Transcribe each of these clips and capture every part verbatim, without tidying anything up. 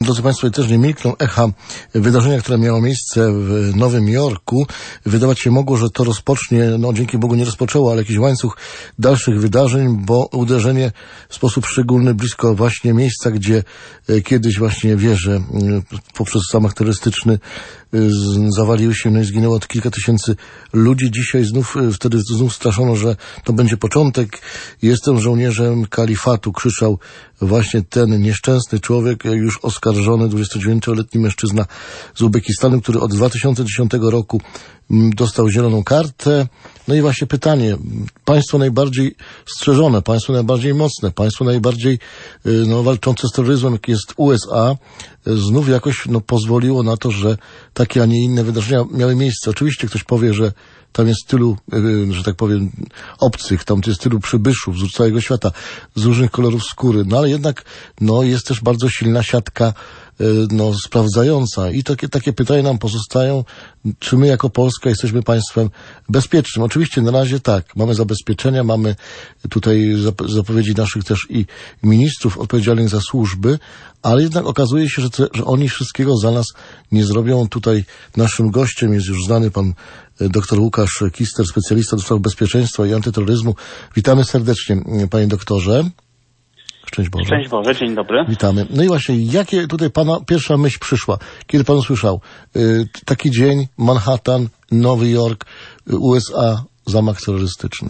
drodzy Państwo, też nie milkną echa wydarzenia, które miało miejsce w Nowym Jorku. Wydawać się mogło, że to rozpocznie, no dzięki Bogu nie rozpoczęło, ale jakiś łańcuch dalszych wydarzeń, bo uderzenie w sposób szczególny blisko właśnie miejsca, gdzie kiedyś właśnie wieże poprzez zamach terrorystyczny zawaliły się, no i zginęło kilka tysięcy ludzi. Dzisiaj znów, wtedy znów straszono, że to będzie początek. Jestem żołnierzem kalifatu, krzyczał właśnie ten nieszczęsny człowiek, już oskarżony, dwudziestodziewięcioletni mężczyzna z Uzbekistanu, który od dwa tysiące dziesiątego roku dostał zieloną kartę. No i właśnie pytanie, państwo najbardziej strzeżone, państwo najbardziej mocne, państwo najbardziej no, walczące z terroryzmem, jak jest U S A, znów jakoś no, pozwoliło na to, że takie, a nie inne wydarzenia miały miejsce. Oczywiście ktoś powie, że tam jest tylu, że tak powiem, obcych, tam jest tylu przybyszów z całego świata, z różnych kolorów skóry, no ale jednak no, jest też bardzo silna siatka no, sprawdzająca. I takie, takie pytania nam pozostają, czy my jako Polska jesteśmy państwem bezpiecznym. Oczywiście na razie tak, mamy zabezpieczenia, mamy tutaj zapowiedzi naszych też i ministrów odpowiedzialnych za służby, ale jednak okazuje się, że, te, że oni wszystkiego za nas nie zrobią. Tutaj naszym gościem jest już znany pan dr Łukasz Kister, specjalista do spraw bezpieczeństwa i antyterroryzmu. Witamy serdecznie, panie doktorze. Szczęść Boże. Szczęść Boże, dzień dobry. Witamy. No i właśnie, jakie tutaj pana pierwsza myśl przyszła, kiedy pan usłyszał y, taki dzień, Manhattan, Nowy Jork, U S A, zamach terrorystyczny?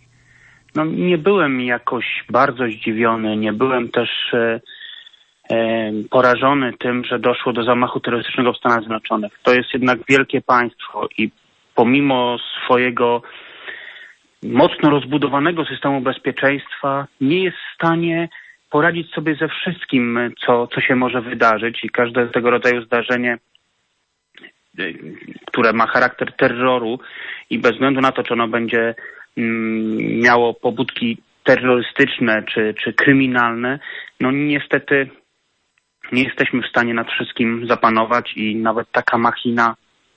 No nie byłem jakoś bardzo zdziwiony, nie byłem też e, e, porażony tym, że doszło do zamachu terrorystycznego w Stanach Zjednoczonych. To jest jednak wielkie państwo i pomimo swojego mocno rozbudowanego systemu bezpieczeństwa nie jest w stanie poradzić sobie ze wszystkim, co, co się może wydarzyć, i każde tego rodzaju zdarzenie, które ma charakter terroru i bez względu na to, czy ono będzie mm, miało pobudki terrorystyczne czy, czy kryminalne, no niestety nie jesteśmy w stanie nad wszystkim zapanować i nawet taka machina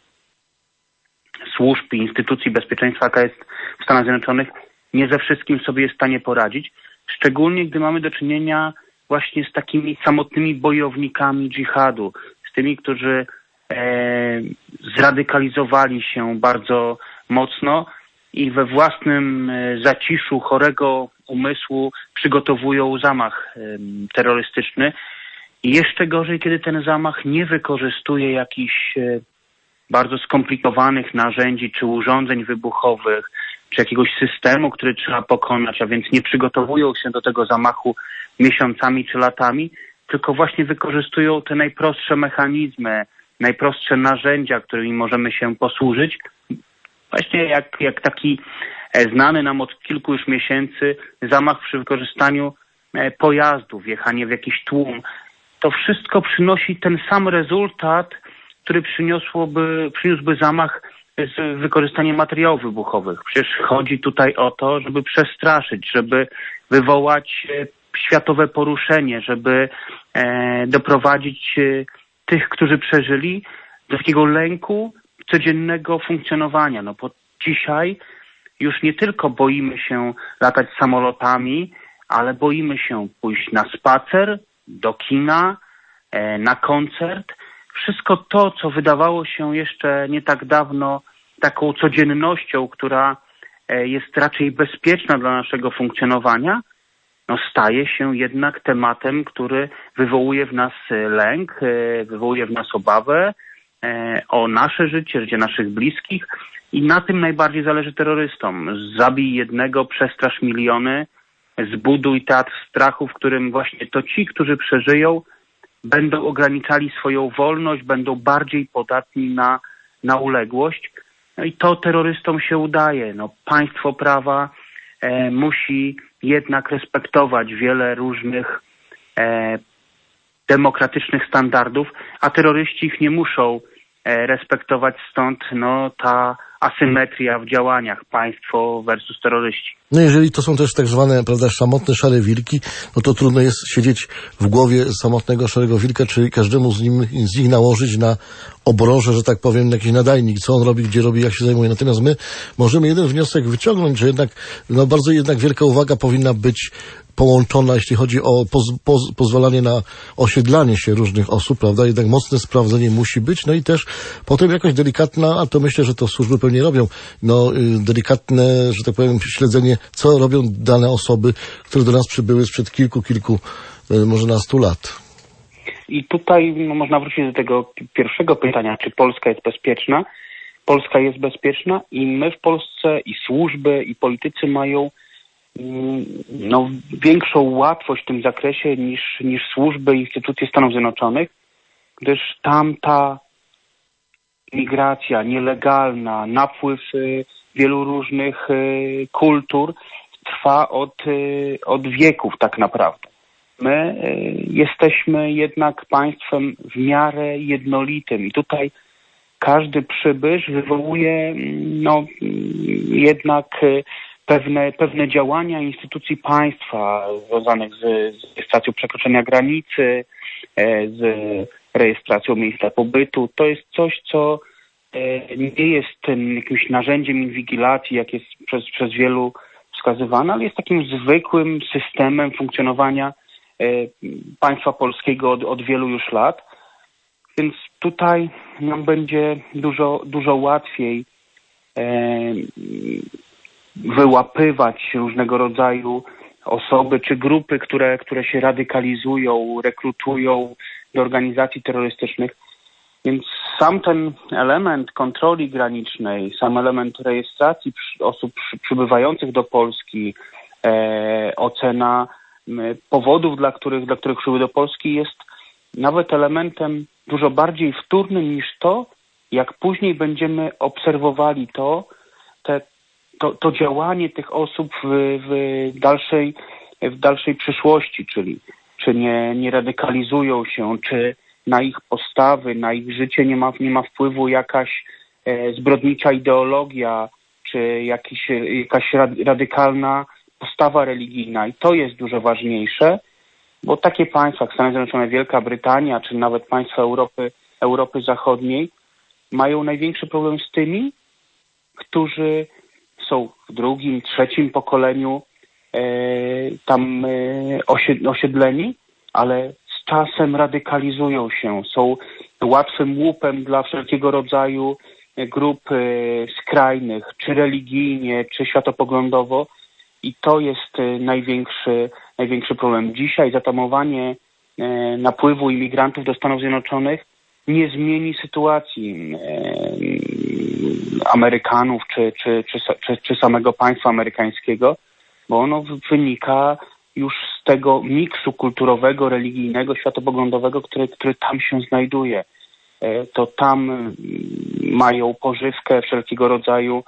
służb i instytucji bezpieczeństwa, jaka jest w Stanach Zjednoczonych, nie ze wszystkim sobie jest w stanie poradzić. Szczególnie, gdy mamy do czynienia właśnie z takimi samotnymi bojownikami dżihadu, z tymi, którzy e, zradykalizowali się bardzo mocno i we własnym e, zaciszu chorego umysłu przygotowują zamach e, terrorystyczny. I jeszcze gorzej, kiedy ten zamach nie wykorzystuje jakichś e, bardzo skomplikowanych narzędzi czy urządzeń wybuchowych, czy jakiegoś systemu, który trzeba pokonać, a więc nie przygotowują się do tego zamachu miesiącami czy latami, tylko właśnie wykorzystują te najprostsze mechanizmy, najprostsze narzędzia, którymi możemy się posłużyć. Właśnie jak, jak taki znany nam od kilku już miesięcy zamach przy wykorzystaniu pojazdów, wjechanie w jakiś tłum. To wszystko przynosi ten sam rezultat, który przyniosłoby, przyniósłby zamach z wykorzystaniem materiałów wybuchowych. Przecież chodzi tutaj o to, żeby przestraszyć, żeby wywołać światowe poruszenie, żeby e, doprowadzić e, tych, którzy przeżyli, do takiego lęku codziennego funkcjonowania. No bo dzisiaj już nie tylko boimy się latać samolotami, ale boimy się pójść na spacer, do kina, e, na koncert. Wszystko to, co wydawało się jeszcze nie tak dawno taką codziennością, która jest raczej bezpieczna dla naszego funkcjonowania, no staje się jednak tematem, który wywołuje w nas lęk, wywołuje w nas obawę o nasze życie, życie naszych bliskich, i na tym najbardziej zależy terrorystom. Zabij jednego, przestrasz miliony, zbuduj teatr strachu, w którym właśnie to ci, którzy przeżyją, będą ograniczali swoją wolność, będą bardziej podatni na, na uległość. No i to terrorystom się udaje. No, państwo prawa e, musi jednak respektować wiele różnych e, demokratycznych standardów, a terroryści ich nie muszą e, respektować, stąd no, ta asymetria w działaniach, państwo versus terroryści. No jeżeli to są też tak zwane, prawda, samotne szare wilki, no to trudno jest siedzieć w głowie samotnego szarego wilka, czyli każdemu z, nim, z nich nałożyć na obroże, że tak powiem, jakiś nadajnik, co on robi, gdzie robi, jak się zajmuje. Natomiast my możemy jeden wniosek wyciągnąć, że jednak, no bardzo jednak wielka uwaga powinna być połączona, jeśli chodzi o poz, poz, pozwalanie na osiedlanie się różnych osób, prawda? Jednak mocne sprawdzenie musi być, no i też potem jakoś delikatna, a to myślę, że to służby pewnie robią, no delikatne, że tak powiem, śledzenie, co robią dane osoby, które do nas przybyły sprzed kilku, kilku, może nastu lat. I tutaj no, można wrócić do tego pierwszego pytania, czy Polska jest bezpieczna. Polska jest bezpieczna i my w Polsce i służby, i politycy mają no, większą łatwość w tym zakresie niż, niż służby i instytucje Stanów Zjednoczonych, gdyż tam ta migracja nielegalna, napływ y, wielu różnych y, kultur trwa od, y, od wieków tak naprawdę. My y, jesteśmy jednak państwem w miarę jednolitym i tutaj każdy przybysz wywołuje no, jednak pewne, pewne działania instytucji państwa związanych z, z rejestracją przekroczenia granicy, z rejestracją miejsca pobytu. To jest coś, co nie jest jakimś narzędziem inwigilacji, jak jest przez, przez wielu wskazywane, ale jest takim zwykłym systemem funkcjonowania państwa polskiego od, od wielu już lat. Więc tutaj nam będzie dużo, dużo łatwiej e, wyłapywać różnego rodzaju osoby czy grupy, które, które się radykalizują, rekrutują do organizacji terrorystycznych. Więc sam ten element kontroli granicznej, sam element rejestracji osób przybywających do Polski, e, ocena powodów, dla których, dla których przybyły do Polski jest nawet elementem dużo bardziej wtórnym niż to, jak później będziemy obserwowali to, te, to, to działanie tych osób w, w, dalszej, w dalszej przyszłości, czyli czy nie, nie radykalizują się, czy na ich postawy, na ich życie nie ma, nie ma wpływu jakaś e, zbrodnicza ideologia, czy jakiś, jakaś radykalna postawa religijna. I to jest dużo ważniejsze, bo takie państwa jak Stany Zjednoczone, Wielka Brytania, czy nawet państwa Europy, Europy Zachodniej mają największy problem z tymi, którzy są w drugim, trzecim pokoleniu e, tam e, osiedleni, ale z czasem radykalizują się, są łatwym łupem dla wszelkiego rodzaju grup e, skrajnych, czy religijnie, czy światopoglądowo. I to jest największy, największy problem. Dzisiaj zatamowanie e, napływu imigrantów do Stanów Zjednoczonych nie zmieni sytuacji e, Amerykanów czy, czy, czy, czy, czy samego państwa amerykańskiego, bo ono wynika już z tego miksu kulturowego, religijnego, światopoglądowego, który, który tam się znajduje. E, to tam mają pożywkę wszelkiego rodzaju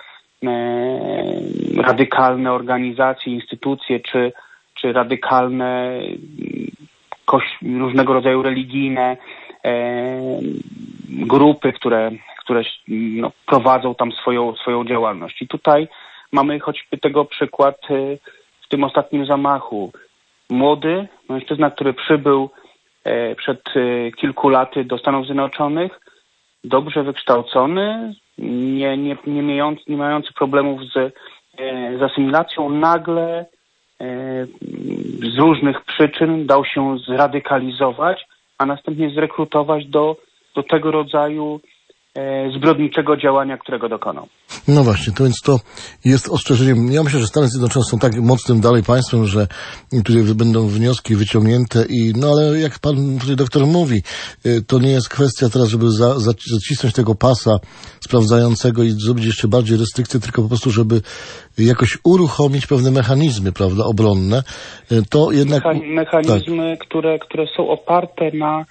radykalne organizacje, instytucje, czy, czy radykalne koś- różnego rodzaju religijne e, grupy, które, które no, prowadzą tam swoją, swoją działalność. I tutaj mamy choćby tego przykład e, w tym ostatnim zamachu. Młody mężczyzna, który przybył e, przed e, kilku laty do Stanów Zjednoczonych, dobrze wykształcony, nie, nie, nie, mający, nie mający problemów z, e, z asymilacją, nagle e, z różnych przyczyn dał się zradykalizować, a następnie zrekrutować do, do tego rodzaju e, zbrodniczego działania, którego dokonał. No właśnie, to więc to jest ostrzeżeniem. Ja myślę, że Stany Zjednoczone są tak mocnym dalej państwem, że tutaj będą wnioski wyciągnięte i, no ale jak pan tutaj doktor mówi, to nie jest kwestia teraz, żeby za, za, zacisnąć tego pasa sprawdzającego i zrobić jeszcze bardziej restrykcje, tylko po prostu, żeby jakoś uruchomić pewne mechanizmy, prawda, obronne. To jednak... Mechanizmy, tak. które, które są oparte na,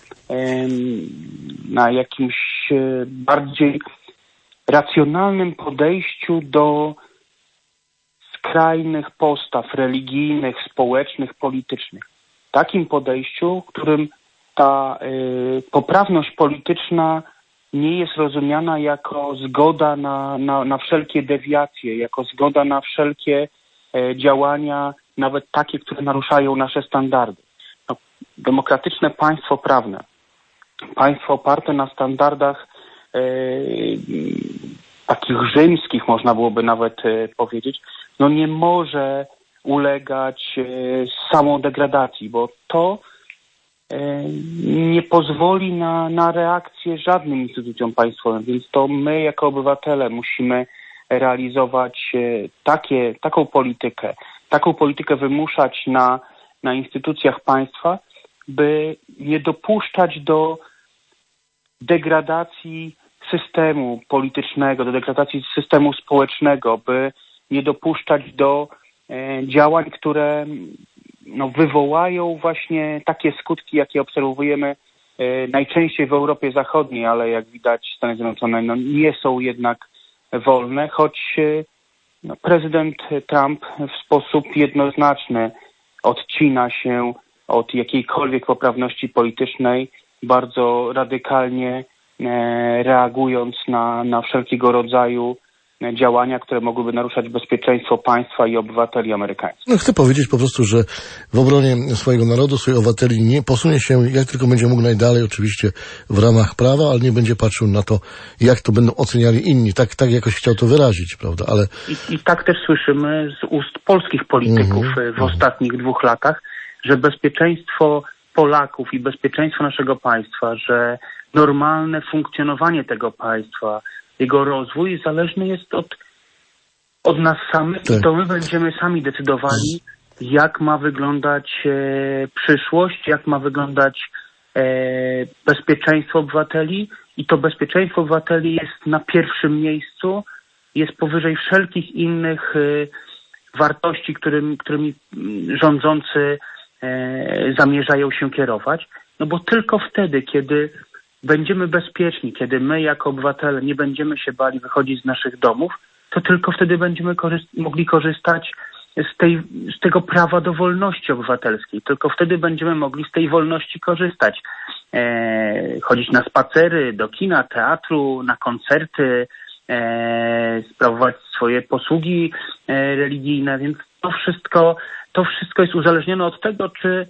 na jakimś bardziej racjonalnym podejściu do skrajnych postaw religijnych, społecznych, politycznych. Takim podejściu, w którym ta y, poprawność polityczna nie jest rozumiana jako zgoda na, na, na wszelkie dewiacje, jako zgoda na wszelkie y, działania, nawet takie, które naruszają nasze standardy. No, demokratyczne państwo prawne, państwo oparte na standardach takich rzymskich, można byłoby nawet powiedzieć, no nie może ulegać samodegradacji, bo to nie pozwoli na, na reakcję żadnym instytucjom państwowym, więc to my jako obywatele musimy realizować takie, taką politykę, taką politykę wymuszać na, na instytucjach państwa, by nie dopuszczać do degradacji systemu politycznego, do degradacji systemu społecznego, by nie dopuszczać do e, działań, które no, wywołają właśnie takie skutki, jakie obserwujemy e, najczęściej w Europie Zachodniej, ale jak widać Stany Zjednoczone no, nie są jednak wolne, choć e, no, prezydent Trump w sposób jednoznaczny odcina się od jakiejkolwiek poprawności politycznej, bardzo radykalnie reagując na, na wszelkiego rodzaju działania, które mogłyby naruszać bezpieczeństwo państwa i obywateli amerykańskich. No, chcę powiedzieć po prostu, że w obronie swojego narodu, swoich obywateli nie posunie się jak tylko będzie mógł najdalej, oczywiście w ramach prawa, ale nie będzie patrzył na to, jak to będą oceniali inni. Tak, tak jakoś chciał to wyrazić, prawda? Ale... I, i tak też słyszymy z ust polskich polityków mm-hmm. w ostatnich dwóch latach, że bezpieczeństwo Polaków i bezpieczeństwo naszego państwa, że normalne funkcjonowanie tego państwa, jego rozwój zależny jest od, od nas samych tak. I to my będziemy sami decydowali, jak ma wyglądać e, przyszłość, jak ma wyglądać e, bezpieczeństwo obywateli i to bezpieczeństwo obywateli jest na pierwszym miejscu, jest powyżej wszelkich innych e, wartości, którym, którymi rządzący e, zamierzają się kierować, no bo tylko wtedy, kiedy będziemy bezpieczni, kiedy my jako obywatele nie będziemy się bali wychodzić z naszych domów, to tylko wtedy będziemy korzyst- mogli korzystać z, tej, z tego prawa do wolności obywatelskiej. Tylko wtedy będziemy mogli z tej wolności korzystać. E, chodzić na spacery, do kina, teatru, na koncerty, e, sprawować swoje posługi e, religijne, więc to wszystko, to wszystko jest uzależnione od tego, czy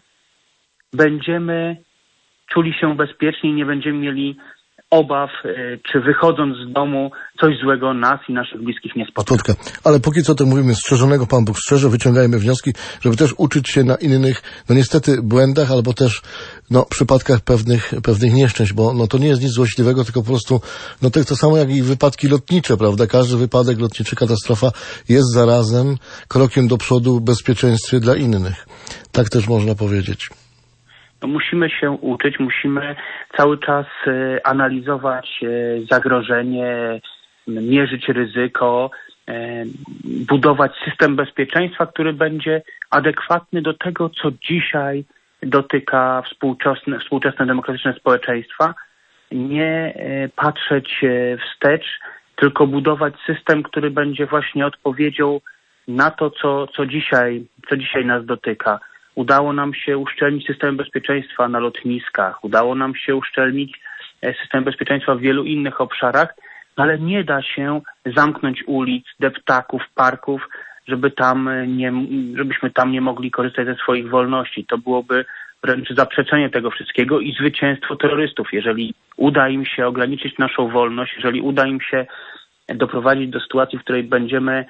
będziemy czuli się bezpieczni i nie będziemy mieli obaw, czy wychodząc z domu coś złego nas i naszych bliskich nie spotka. Ale póki co to mówimy strzeżonego Pan Bóg strzeże, wyciągajmy wnioski, żeby też uczyć się na innych, no niestety błędach, albo też no przypadkach pewnych, pewnych nieszczęść, bo no to nie jest nic złośliwego, tylko po prostu no to jest to samo jak i wypadki lotnicze, prawda? Każdy wypadek lotniczy, katastrofa jest zarazem krokiem do przodu w bezpieczeństwie dla innych. Tak też można powiedzieć. No musimy się uczyć, musimy cały czas e, analizować e, zagrożenie, mierzyć ryzyko, e, budować system bezpieczeństwa, który będzie adekwatny do tego, co dzisiaj dotyka współczesne, współczesne demokratyczne społeczeństwa. Nie e, patrzeć e, wstecz, tylko budować system, który będzie właśnie odpowiedzią na to, co, co dzisiaj, co dzisiaj nas dotyka. Udało nam się uszczelnić system bezpieczeństwa na lotniskach, udało nam się uszczelnić system bezpieczeństwa w wielu innych obszarach, ale nie da się zamknąć ulic, deptaków, parków, żeby tam nie, żebyśmy tam nie mogli korzystać ze swoich wolności. To byłoby wręcz zaprzeczenie tego wszystkiego i zwycięstwo terrorystów. Jeżeli uda im się ograniczyć naszą wolność, jeżeli uda im się doprowadzić do sytuacji, w której będziemy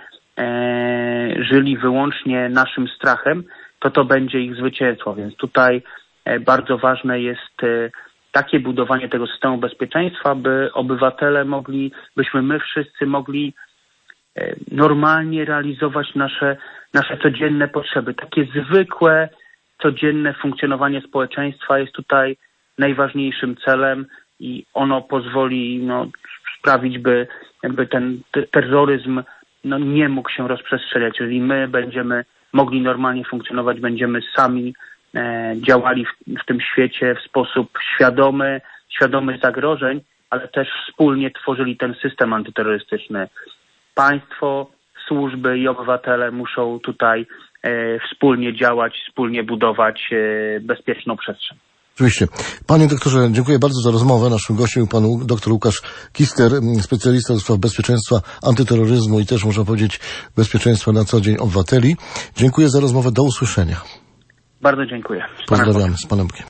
e, żyli wyłącznie naszym strachem, to to będzie ich zwycięstwo. Więc tutaj bardzo ważne jest takie budowanie tego systemu bezpieczeństwa, by obywatele mogli, byśmy my wszyscy mogli normalnie realizować nasze, nasze codzienne potrzeby. Takie zwykłe, codzienne funkcjonowanie społeczeństwa jest tutaj najważniejszym celem i ono pozwoli no, sprawić, by jakby ten terroryzm no, nie mógł się rozprzestrzeniać. Jeżeli my będziemy mogli normalnie funkcjonować, będziemy sami e, działali w, w tym świecie w sposób świadomy, świadomy zagrożeń, ale też wspólnie tworzyli ten system antyterrorystyczny. Państwo, służby i obywatele muszą tutaj e, wspólnie działać, wspólnie budować e, bezpieczną przestrzeń. Oczywiście. Panie doktorze, dziękuję bardzo za rozmowę. Naszym gościem był pan dr Łukasz Kister, specjalista do spraw bezpieczeństwa, antyterroryzmu i też można powiedzieć bezpieczeństwa na co dzień obywateli. Dziękuję za rozmowę. Do usłyszenia. Bardzo dziękuję. Pozdrawiamy. Z Panem Bogiem.